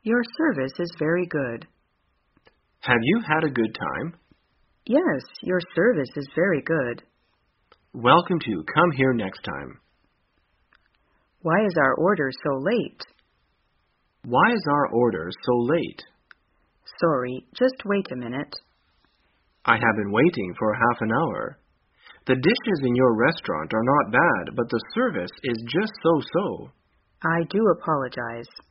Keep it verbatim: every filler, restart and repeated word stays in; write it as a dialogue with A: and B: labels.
A: Your service is very good.
B: Have you had a good time?
A: Yes, your service is very good.
B: Welcome to Come Here Next Time.
A: Why is our order so late?
B: Why is our order so late?
A: Sorry, just wait a minute.
B: I have been waiting for half an hour. The dishes in your restaurant are not bad, but the service is just so-so.
A: I do apologize.